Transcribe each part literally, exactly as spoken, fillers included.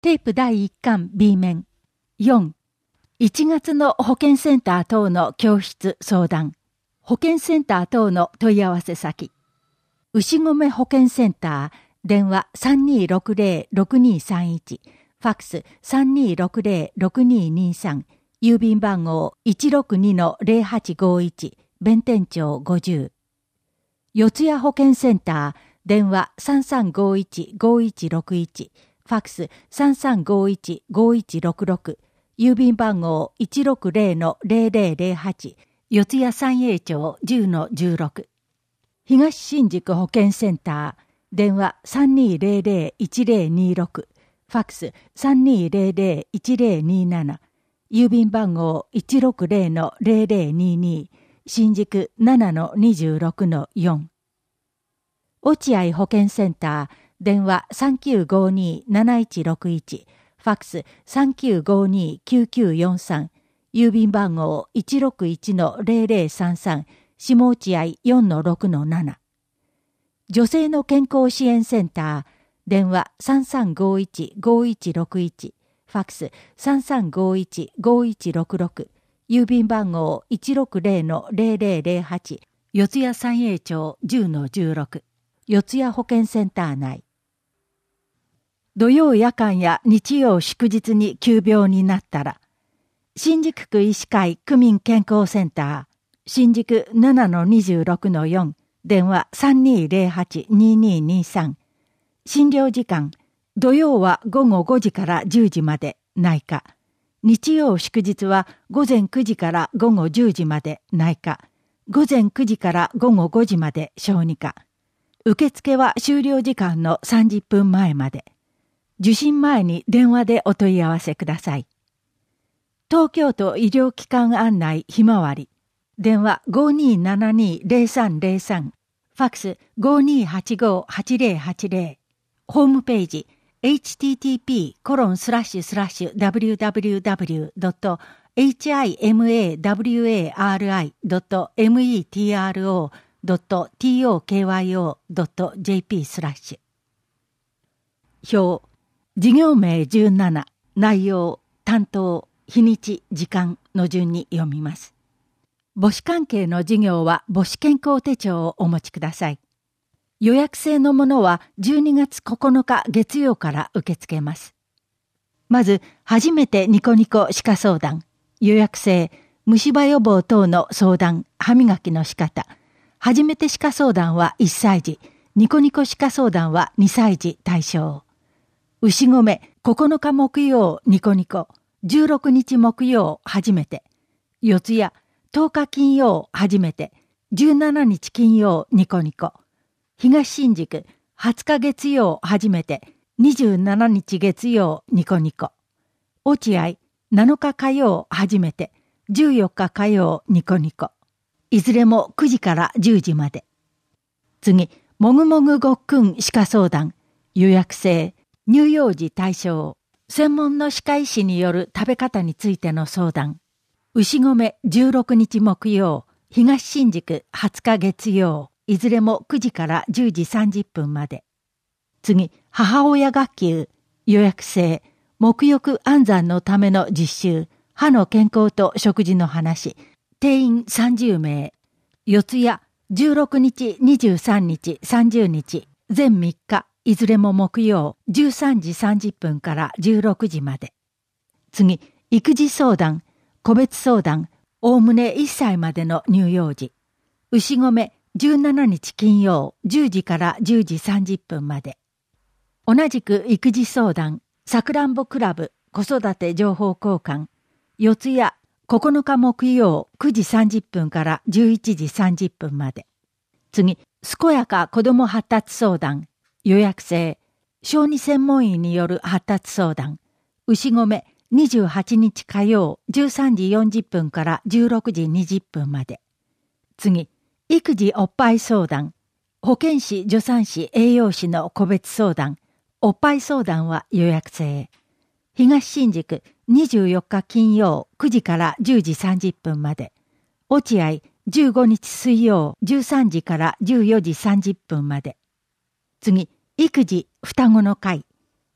テープだいいっかん B 面。よん、いちがつの保健センター等の教室相談。保健センター等の問い合わせ先。牛込保健センター、電話 さんにーろくぜろろくにーさんいち、ファックス さんにーろくぜろくにーにーさん、郵便番号 いちろくにのぜろはちごいち、弁天町ごじゅう。四谷保健センター、電話 さんさんごいちごいちろくいち、ファックス さんさんごいちごいちろくろく、郵便番号 いちろくぜろのぜろぜろぜろはち、四谷三栄町 じゅうのじゅうろく。東新宿保健センター、電話 さんにーぜろぜろいちぜろにーろく、ファックス さんにーぜろぜろいちぜろにーなな、郵便番号 いちろくぜろのぜろぜろにーにー、新宿 ななのにじゅうろくのよん。落合保健センター、電話 さんきゅうごにーなないちろくいち、ファックス さんきゅうごにーきゅうきゅうよんさん、郵便番号 いちろくいちのぜろぜろさんさん、下落合 よんのろくのなな。女性の健康支援センター、電話 さんさんごいちごいちろくいち、ファックス さんさんごいちごいちろくろく、郵便番号 いちろくぜろのぜろぜろぜろはち、四谷三栄町 じゅうのじゅうろく、四谷保健センター内。土曜夜間や日曜祝日に急病になったら、新宿区医師会区民健康センター、新宿 ななのにじゅうろくのよん、電話 さんにーぜろはちにーにーにーさん。診療時間、土曜はごごごじからじゅうじまで内科。日曜祝日はごぜんくじからごごじゅうじまで内科。ごぜんくじからごごごじまで小児科。受付は終了時間のさんじゅっぷんまえまで。受診前に電話でお問い合わせください。東京都医療機関案内ひまわり。電話 ごにーななにーぜろさんぜろさん。ファックス ごにーはちごはちぜろはちぜろ。ホームページ エイチティーティーピーコロンスラッシュスラッシュダブリューダブリューダブリュードットエイチアイエムエーダブリューエーアールアイドットエムイーティーアールオードットティーオーケーワイオードットジェーピー スラッシュ。表、事業名じゅうなな、内容、担当、日にち、時間の順に読みます。母子関係の事業は母子健康手帳をお持ちください。予約制のものはじゅうにがつここのか月曜から受け付けます。まず、初めてニコニコ歯科相談、予約制、虫歯予防等の相談、歯磨きの仕方、初めて歯科相談はいっさい児、ニコニコ歯科相談はにさい児対象。牛込ここのか木曜ニコニコ、じゅうろくにち木曜初めて、四谷とおか金曜初めて、じゅうしちにち金曜ニコニコ、東新宿はつか月曜初めて、にじゅうしちにち月曜ニコニコ、落合なのか火曜初めて、じゅうよっか火曜ニコニコ、いずれもくじからじゅうじまで。次、もぐもぐごっくん歯科相談、予約制、乳幼児対象、専門の歯科医師による食べ方についての相談。牛込じゅうろくにち木曜、東新宿はつか月曜、いずれもくじからじゅうじさんじゅっぷんまで。次、母親学級、予約制、沐浴安産のための実習、歯の健康と食事の話、定員さんじゅうめい、四谷じゅうろくにちにじゅうさんにちさんじゅうにち、全みっか、いずれも木曜じゅうさんじさんじゅっぷんからじゅうろくじまで。次、育児相談、個別相談、おおむねいっさいまでの乳幼児。牛込じゅうしちにち金曜じゅうじからじゅうじさんじゅっぷんまで。同じく育児相談、さくらんぼクラブ子育て情報交換、四谷ここのか木曜くじさんじゅっぷんからじゅういちじさんじゅっぷんまで。次、健やか子ども発達相談、予約制、小児専門医による発達相談、牛込にじゅうはちにち火曜じゅうさんじよんじゅっぷんからじゅうろくじにじゅっぷんまで。次、育児おっぱい相談、保健師助産師栄養士の個別相談、おっぱい相談は予約制。東新宿にじゅうよっか金曜くじからじゅうじさんじゅっぷんまで。落合じゅうごにち水曜じゅうさんじからじゅうよじさんじゅっぷんまで。次、育児双子の会、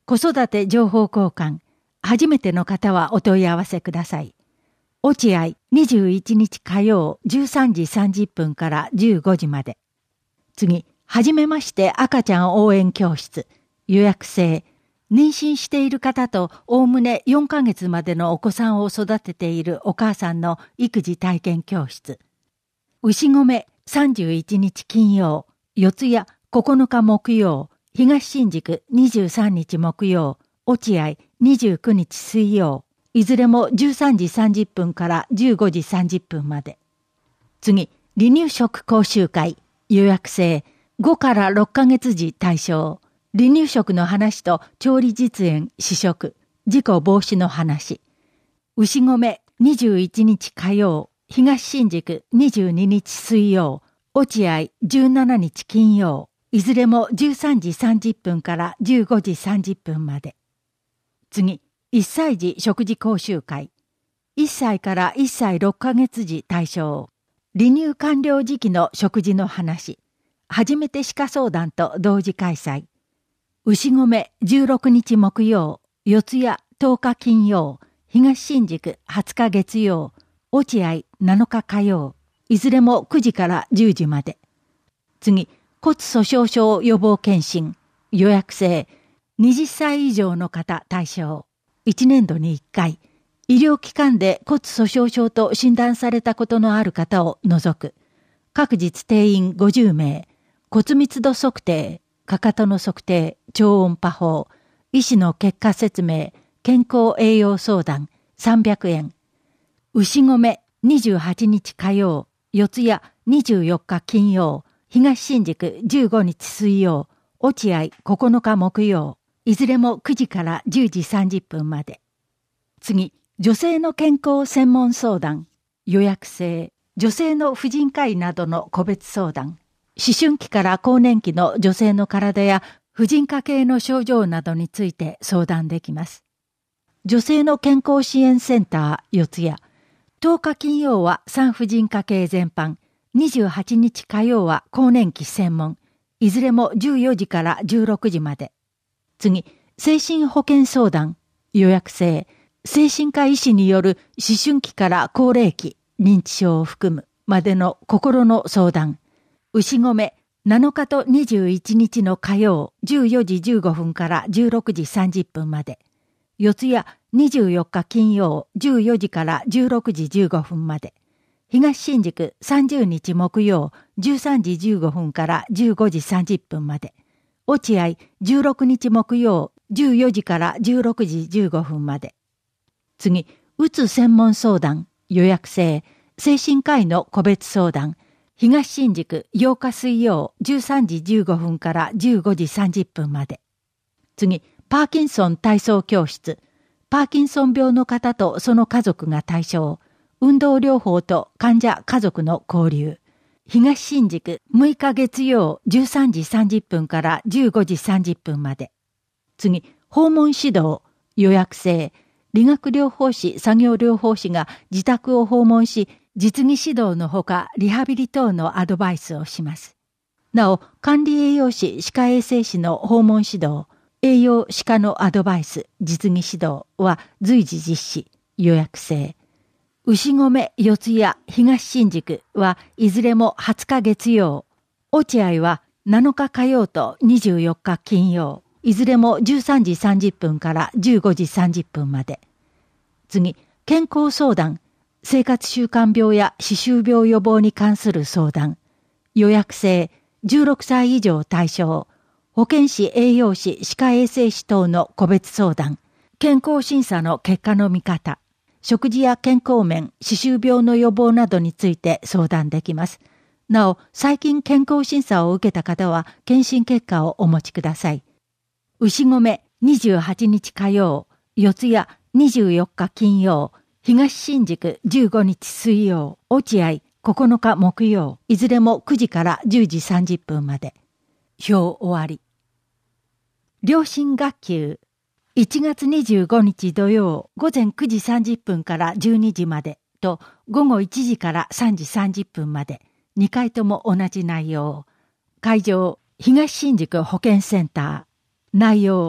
子育て情報交換、初めての方はお問い合わせください。落合にじゅういちにち火曜じゅうさんじさんじゅっぷんからじゅうごじまで。次、はじめまして赤ちゃん応援教室、予約制。妊娠している方とおおむねよんかげつまでのお子さんを育てているお母さんの育児体験教室。牛込さんじゅういちにち金曜、四谷ここのか木曜、東新宿にじゅうさんにち木曜、落合にじゅうくにち水曜、いずれもじゅうさんじさんじゅっぷんからじゅうごじさんじゅっぷんまで。次、離乳食講習会、予約制、ごからろっかげつ時対象。離乳食の話と調理実演、試食、事故防止の話。牛込にじゅういちにち火曜、東新宿にじゅうににち水曜、落合じゅうしちにち金曜、いずれもじゅうさんじさんじゅっぷんからじゅうごじさんじゅっぷんまで。次、いっさい児食事講習会。いっさいからいっさいろっかげつ時対象。離乳完了時期の食事の話。初めて歯科相談と同時開催。牛込じゅうろくにち木曜、四谷とおか金曜、東新宿はつか月曜、落合なのか火曜、いずれもくじからじゅうじまで。次、骨粗鬆症予防検診、予約制、はたち以上の方対象、いちねんどにいっかい、医療機関で骨粗鬆症と診断されたことのある方を除く、各日定員ごじゅうめい、骨密度測定、かかとの測定、超音波法、医師の結果説明、健康栄養相談、さんびゃくえん。牛込にじゅうはちにち火曜、四谷にじゅうよっか金曜、東新宿じゅうごにち水曜、落合ここのか木曜、いずれもくじからじゅうじさんじゅっぷんまで。次、女性の健康専門相談、予約制、女性の婦人科医などの個別相談。思春期から更年期の女性の体や婦人科系の症状などについて相談できます。女性の健康支援センター四谷。とおか金曜は産婦人科系全般。にじゅうはちにち火曜は更年期専門。いずれもじゅうよじからじゅうろくじまで。次、精神保健相談。予約制。精神科医師による思春期から高齢期、認知症を含むまでの心の相談。牛込なのかとにじゅういちにちの火曜じゅうよじじゅうごふんからじゅうろくじさんじゅっぷんまで。四谷にじゅうよっか金曜じゅうよじからじゅうろくじじゅうごふんまで。東新宿さんじゅうにち木曜じゅうさんじじゅうごふんからじゅうごじさんじゅっぷんまで。落合じゅうろくにち木曜じゅうよじからじゅうろくじじゅうごふんまで。次、うつ専門相談、予約制、精神科医の個別相談。東新宿ようか水曜じゅうさんじじゅうごふんからじゅうごじさんじゅっぷんまで。次、パーキンソン体操教室。パーキンソン病の方とその家族が対象。運動療法と患者家族の交流。東新宿むいか月曜じゅうさんじさんじゅっぷんからじゅうごじさんじゅっぷんまで。次、訪問指導、予約制。理学療法士、作業療法士が自宅を訪問し、実技指導のほかリハビリ等のアドバイスをします。なお、管理栄養士、歯科衛生士の訪問指導、栄養歯科のアドバイス、実技指導は随時実施、予約制。牛込、四谷、東新宿はいずれもはつか月曜。落合はなのか火曜とにじゅうよっか金曜。いずれもじゅうさんじさんじゅっぷんからじゅうごじさんじゅっぷんまで。次、健康相談。生活習慣病や歯周病予防に関する相談。予約制、じゅうろくさい以上対象。保健師、栄養士、歯科衛生士等の個別相談。健康審査の結果の見方。食事や健康面、歯周病の予防などについて相談できます。なお、最近健康審査を受けた方は、検診結果をお持ちください。牛込にじゅうはちにち火曜、四谷にじゅうよっか金曜、東新宿じゅうごにち水曜、落合ここのか木曜、いずれもくじからじゅうじさんじゅっぷんまで。表終わり。良心学級、いちがつにじゅうごにち土曜、午前くじさんじゅっぷんからじゅうにじまでと、午後いちじからさんじさんじゅっぷんまで、にかいとも同じ内容。会場、東新宿保健センター。内容、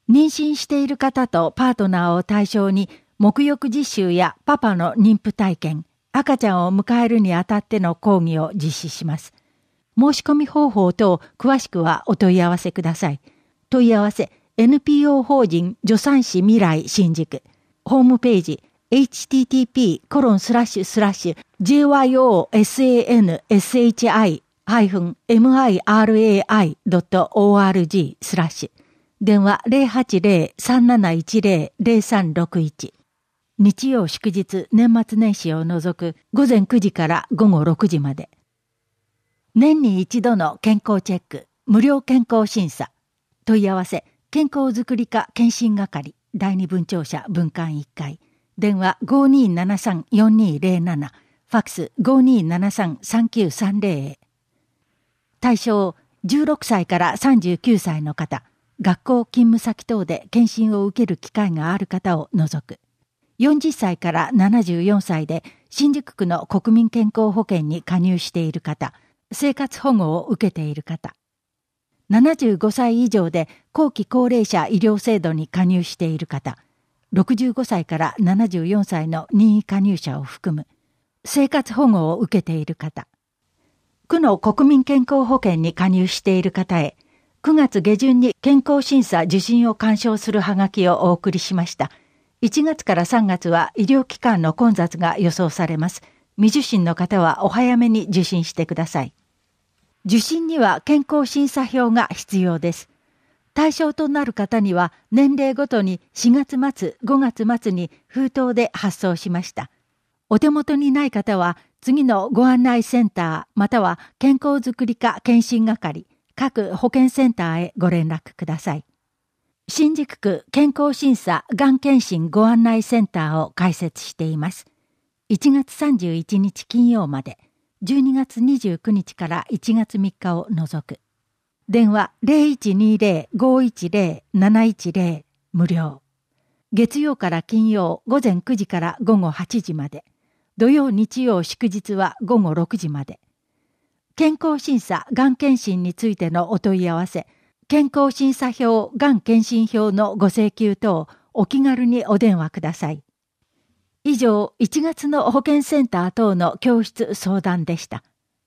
妊娠している方とパートナーを対象に、沐浴実習やパパの妊婦体験、赤ちゃんを迎えるにあたっての講義を実施します。申し込み方法等詳しくはお問い合わせください。問い合わせ エヌピーオー 法人助産師未来新宿。ホームページ エイチティーティーピーコロンスラッシュスラッシュジェイワイオーエスエーエヌエスエイチアイハイフンエムアイアールエーアイドットオーアールジー スラッシュ。電話 ゼロはちゼロ さんなないちゼロ ゼロさんろくいち。日曜祝日年末年始を除く午前くじから午後ろくじまで。年に一度の健康チェック、無料健康審査。問い合わせ、健康づくり課検診係、第二分庁舎分館いっかい。電話 ごーにーななさんよんにーゼロなな。ファックス ごーにーななさんさんきゅうさんゼロ へ。対象、じゅうろくさいからさんじゅうきゅうさいの方、学校勤務先等で検診を受ける機会がある方を除く。よんじゅっさいからななじゅうよんさいで新宿区の国民健康保険に加入している方、生活保護を受けている方。ななじゅうごさい以上で後期高齢者医療制度に加入している方、ろくじゅうごさいからななじゅうよんさいの任意加入者を含む、生活保護を受けている方。区の国民健康保険に加入している方へ、くがつ下旬に健康審査受診を勧奨するハガキをお送りしました。いちがつからさんがつは医療機関の混雑が予想されます。未受診の方はお早めに受診してください。受診には健康審査票が必要です。対象となる方には年齢ごとにしがつ末、ごがつ末に封筒で発送しました。お手元にない方は次のご案内センターまたは健康づくり課検診係、各保健センターへご連絡ください。新宿区健康審査がん検診ご案内センターを開設しています。いちがつさんじゅういちにち金曜まで、じゅうにがつにじゅうくにちからいちがつみっかを除く。電話 ゼロいちにゼロ ごいちゼロ なないちゼロ 無料。月曜から金曜午前くじから午後はちじまで。土曜日曜祝日は午後ろくじまで。健康審査がん検診についてのお問い合わせ、健康審査票、がん検診票のご請求等、お気軽にお電話ください。以上、いちがつの保健センター等の教室相談でした。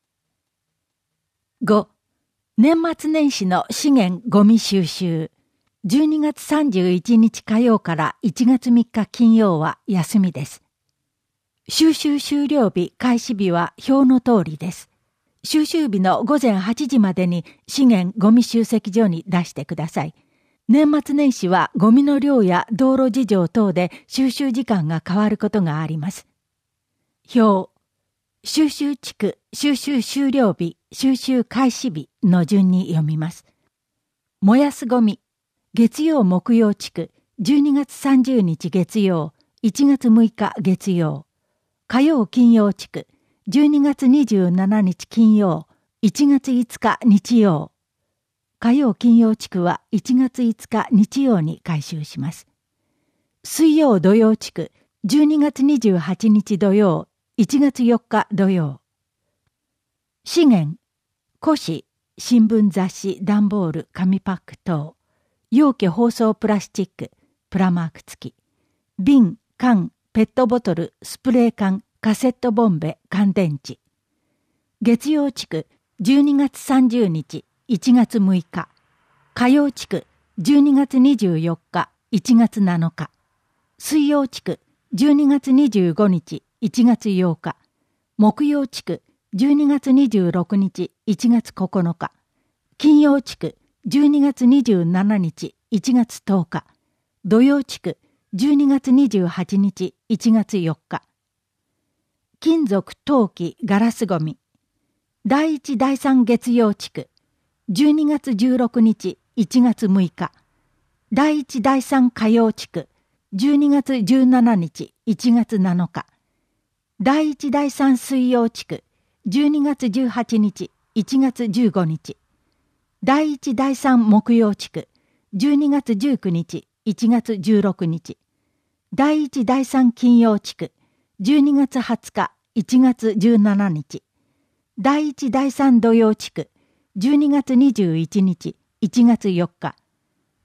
ご、年末年始の資源ゴミ収集。じゅうにがつさんじゅういちにち火曜からいちがつみっか金曜は休みです。収集終了日、開始日は表の通りです。収集日のごぜんはちじまでに資源ゴミ集積所に出してください。年末年始はゴミの量や道路事情等で収集時間が変わることがあります。表、収集地区、収集終了日、収集開始日の順に読みます。燃やすゴミ、月曜木曜地区、じゅうにがつさんじゅうにち月曜、いちがつむいか月曜、火曜金曜地区、じゅうにがつにじゅうしちにち金曜、いちがついつか日曜。火曜金曜地区はいちがついつか日曜に回収します。水曜土曜地区、じゅうにがつにじゅうはちにち土曜、いちがつよっか土曜。資源、古紙、新聞雑誌、段ボール、紙パック等。容器包装プラスチック、プラマーク付き。瓶、缶、ペットボトル、スプレー缶、カセットボンベ、乾電池。月曜地区、じゅうにがつさんじゅうにち、いちがつむいか。火曜地区、じゅうにがつにじゅうよっか、いちがつなのか。水曜地区、じゅうにがつにじゅうごにち、いちがつようか。木曜地区、じゅうにがつにじゅうろくにち、いちがつここのか。金曜地区、じゅうにがつにじゅうしちにち、いちがつとおか。土曜地区、じゅうにがつにじゅうはちにち、いちがつよっか。金属、陶器、ガラスゴミ。だいいちだいさん月曜地区、じゅうにがつじゅうろくにち、いちがつむいか。だいいちだいさん火曜地区、じゅうにがつじゅうしちにち、いちがつなのか。だいいちだいさん水曜地区、じゅうにがつじゅうはちにち、いちがつじゅうごにち。だいいちだいさん木曜地区、じゅうにがつじゅうくにち、いちがつじゅうろくにち。だいいちだいさん金曜地区、じゅうにがつはつか、いちがつじゅうしちにち。だいいちだいさん土曜地区、じゅうにがつにじゅういちにち、いちがつよっか。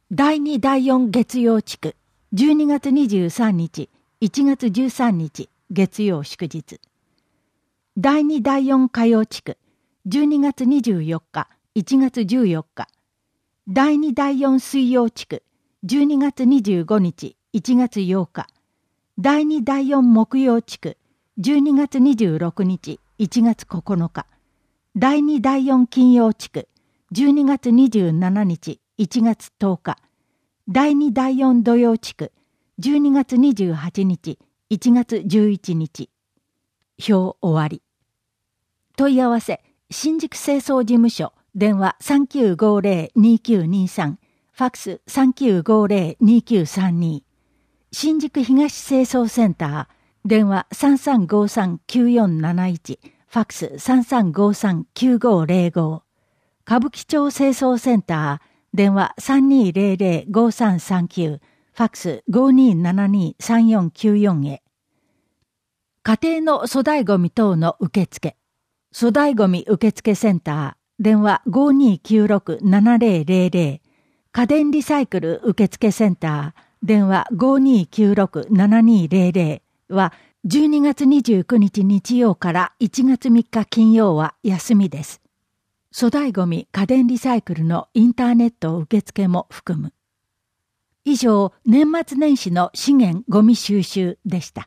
だいにだいよん月曜地区、じゅうにがつにじゅうさんにち、いちがつじゅうさんにち、月曜祝日。だいにだいよん火曜地区、じゅうにがつにじゅうよっか、いちがつじゅうよっか。だいにだいよん水曜地区、じゅうにがつにじゅうごにち、いちがつようか。だいにだいよん木曜地区、じゅうにがつにじゅうろくにち、いちがつここのか。だいにだいよん金曜地区、じゅうにがつにじゅうしちにち、いちがつとおか。だいにだいよん土曜地区、じゅうにがつにじゅうはちにち、いちがつじゅういちにち。表終わり。問い合わせ、新宿清掃事務所、電話 さんきゅうごぜろにきゅうにさん、ファックス さんきゅうごぜろにきゅうさんに。新宿東清掃センター、電話 さんさんごさんきゅうよんなないち、ファックス さんさんごさんきゅうごぜろご。歌舞伎町清掃センター、電話 さんにぜろぜろごさんさんきゅう、ファックス ごにななにさんよんきゅうよん へ。家庭の粗大ごみ等の受付。粗大ごみ受付センター、電話 ごにきゅうろくななぜろぜろぜろ。家電リサイクル受付センター、電話 ごにきゅうろくななにぜろぜろ はじゅうにがつにじゅうくにち日曜からいちがつみっか金曜は休みです。粗大ごみ家電リサイクルのインターネット受付も含む。以上、年末年始の資源ごみ収集でした。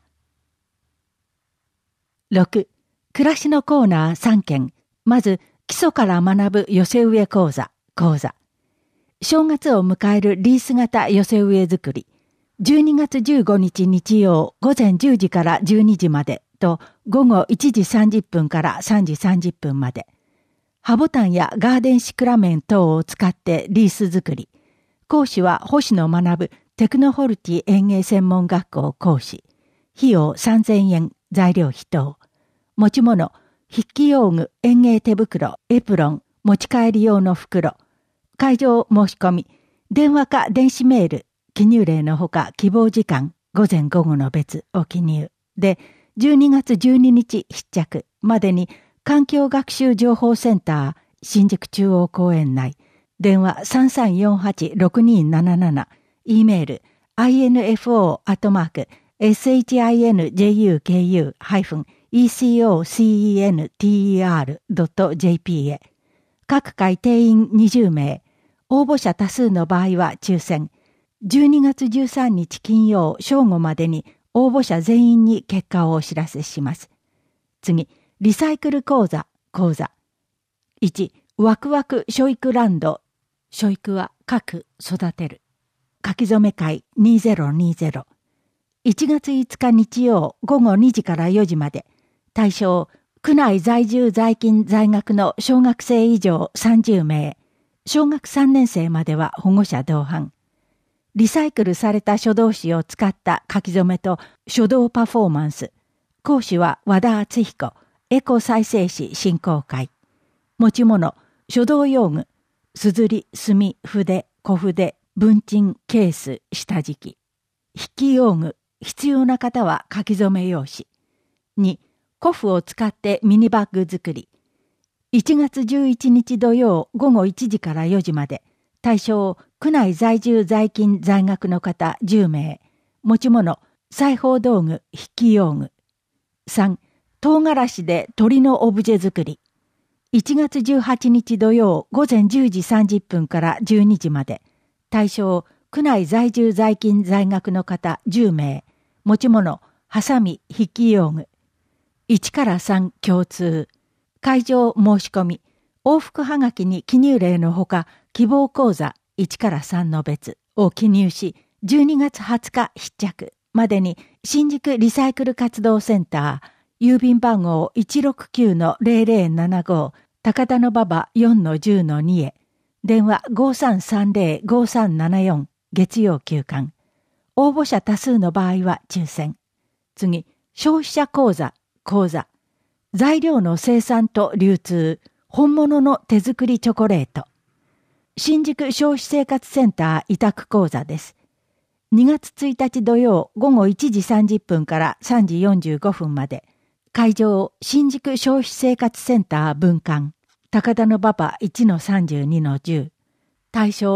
ろく. 暮らしのコーナーさんけん。まず、基礎から学ぶ寄せ植え講座、講座。正月を迎えるリース型寄せ植え作り。じゅうにがつじゅうごにち日曜午前じゅうじからじゅうにじまでと午後いちじさんじゅっぷんからさんじさんじゅっぷんまで。ハボタンやガーデンシクラメン等を使ってリース作り。講師は星野学テクノホルティ園芸専門学校講師。費用さんぜんえん、材料費等。持ち物、筆記用具、園芸手袋、エプロン、持ち帰り用の袋。会場申し込み、電話か電子メール、記入例のほか希望時間、午前午後の別を記入。で、じゅうにがつじゅうににち必着までに環境学習情報センター、新宿中央公園内、電話 さんさんよんはちろくにーなななな、E メール、アイエヌエフオー アットマーク、エスエイチアイエヌジェイユーケーユー ハイフン イーシーオーシーイーエヌティーイーアール ドット ジェーピー へ。各回定員にじゅうめい。応募者多数の場合は抽選。じゅうにがつじゅうさんにち金曜正午までに応募者全員に結果をお知らせします。次、リサイクル講座、講座。いち、ワクワクショイクランド。ショイクは書く、育てる。書き初め会にせんにじゅう。いちがついつか日曜午後にじからよじまで。対象、区内在住在勤在学の小学生以上さんじゅうめい。小学さんねんせいまでは保護者同伴。リサイクルされた書道紙を使った書き初めと書道パフォーマンス。講師は和田敦彦、エコ再生史振興会。持ち物、書道用具、すずり、墨、筆、小筆、文鎮、ケース、下敷き。筆記用具、必要な方は書き初め用紙。に、古布を使ってミニバッグ作り。いちがつじゅういちにち土曜午後いちじからよじまで。対象、区内在住在勤在学の方じゅうめい。持ち物、裁縫道具、筆記用具。さん、唐辛子で鳥のオブジェ作り。いちがつじゅうはちにち土曜午前じゅうじさんじゅっぷんからじゅうにじまで。対象、区内在住在勤在学の方じゅうめい。持ち物、ハサミ、筆記用具。いちからさん共通。会場申し込み。往復はがきに記入例のほか、希望講座いちからさんの別を記入し、じゅうにがつはつか必着までに新宿リサイクル活動センター、郵便番号 いちろくきゅうのぜろぜろななご、高田馬場 よんのじゅうのに へ。電話 ごさんさんぜろごさんななよん、月曜休館。応募者多数の場合は抽選。次、消費者講座、講座。材料の生産と流通、本物の手作りチョコレート。新宿消費生活センター委託講座です。にがつついたち土曜午後いちじさんじゅっぷんからさんじよんじゅうごふんまで。会場、新宿消費生活センター分館。高田馬場 いちのさんじゅうにのじゅう。対象、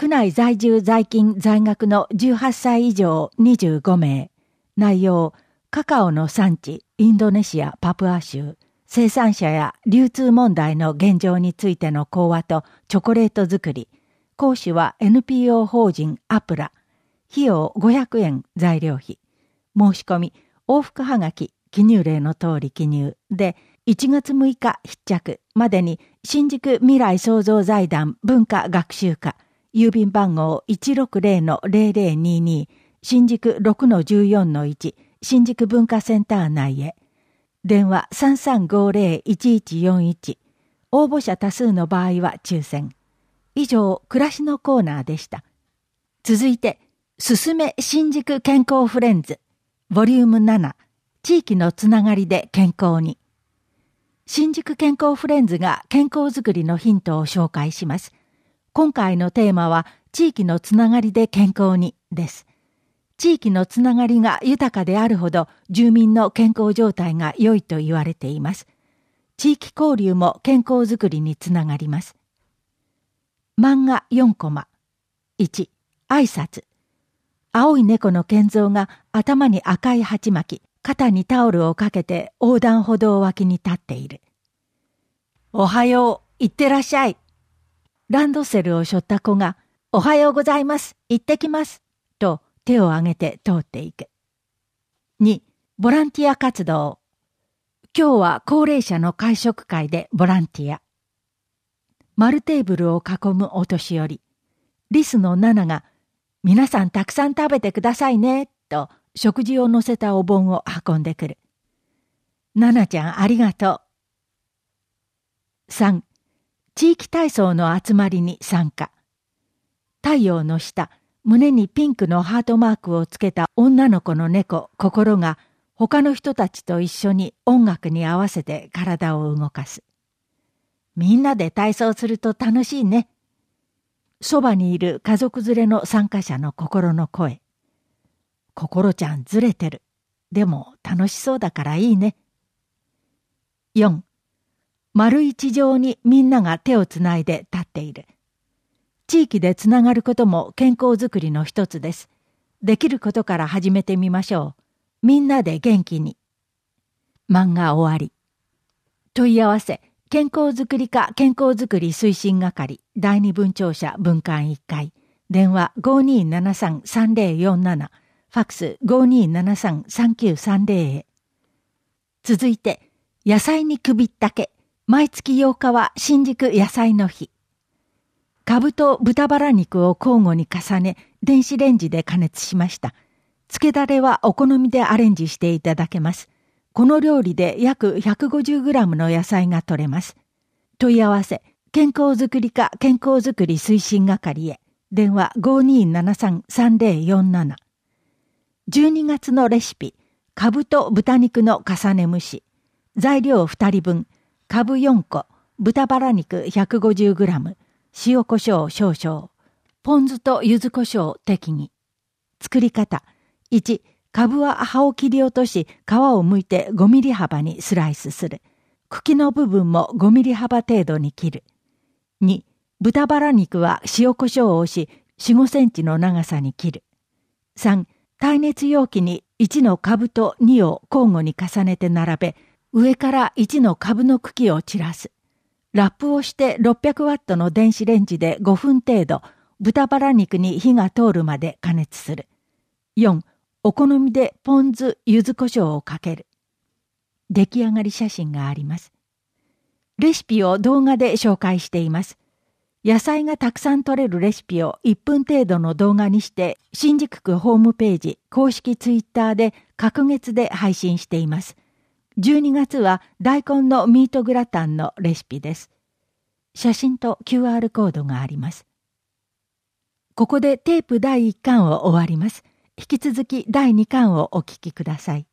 区内在住在勤在学のじゅうはっさい以上にじゅうごめい。内容、カカオの産地、インドネシア・パプア州、生産者や流通問題の現状についての講話とチョコレート作り。講師は エヌピーオー 法人アプラ。費用ごひゃくえん材料費。申し込み、往復はがき、記入例の通り記入で、いちがつむいか必着までに新宿未来創造財団文化学習課、郵便番号 いちろくぜろのぜろぜろにに、新宿 ろくのじゅうよんのいち、新宿文化センター内へ。電話 さんさんごぜろいちいちよんいち。応募者多数の場合は抽選。以上、暮らしのコーナーでした。続いて、すすめ新宿健康フレンズ、ボリュームなな、地域のつながりで健康に。新宿健康フレンズが健康づくりのヒントを紹介します。今回のテーマは、地域のつながりで健康にです。地域のつながりが豊かであるほど、住民の健康状態が良いと言われています。地域交流も健康づくりにつながります。漫画よんコマ。いち、挨拶。青い猫の健三が頭に赤い鉢巻き、肩にタオルをかけて横断歩道脇に立っている。おはよう、行ってらっしゃい。ランドセルを背負った子が、おはようございます、行ってきます、と手を挙げて通っていく。に、ボランティア活動。今日は高齢者の会食会でボランティア。丸テーブルを囲むお年寄り。リスのナナが、皆さんたくさん食べてくださいね、と食事を乗せたお盆を運んでくる。ナナちゃんありがとう。さん、地域体操の集まりに参加。太陽の下、胸にピンクのハートマークをつけた女の子の猫、心が他の人たちと一緒に音楽に合わせて体を動かす。みんなで体操すると楽しいね。そばにいる家族連れの参加者の心の声。心ちゃんずれてる。でも楽しそうだからいいね。よん、丸い地上にみんなが手をつないで立っている。地域でつながることも健康づくりの一つです。できることから始めてみましょう。みんなで元気に。漫画終わり。問い合わせ。健康づくり課健康づくり推進係だいに分庁舎分館いっかい。電話 ごにーななさんさんぜろよんなな。ファックス ごにーななさんさんきゅうさんぜろ へ。続いて、野菜に首ったけ。毎月ようかは新宿野菜の日。かぶと豚バラ肉を交互に重ね、電子レンジで加熱しました。漬けだれはお好みでアレンジしていただけます。この料理で約 ひゃくごじゅうグラム の野菜が取れます。問い合わせ、健康づくり課健康づくり推進係へ。電話 ごにーななさんさんぜろよんなな。じゅうにがつのレシピ、かぶと豚肉の重ね蒸し。材料ふたりぶん、かぶよんこ、豚バラ肉 ひゃくごじゅうグラム、塩コショウ少々、ポン酢と柚子胡椒適宜。作り方、いち、かぶは葉を切り落とし、皮を剥いてごミリ幅にスライスする。茎の部分もごミリ幅程度に切る。に、豚バラ肉は塩コショウをし、よん、ごセンチの長さに切る。さん、耐熱容器にいちのかぶとにを交互に重ねて並べ、上からいちのかぶの茎を散らす。ラップをしてろっぴゃくワットの電子レンジでごふん程度、豚バラ肉に火が通るまで加熱する。よん、お好みでポン酢、柚子胡椒をかける。出来上がり写真があります。レシピを動画で紹介しています。野菜がたくさん取れるレシピをいっぷん程度の動画にして、新宿区ホームページ、公式ツイッターで隔月で配信しています。じゅうにがつは大根のミートグラタンのレシピです。写真と キューアール コードがあります。ここでテープだいいっかんを終わります。引き続きだいにかんをお聞きください。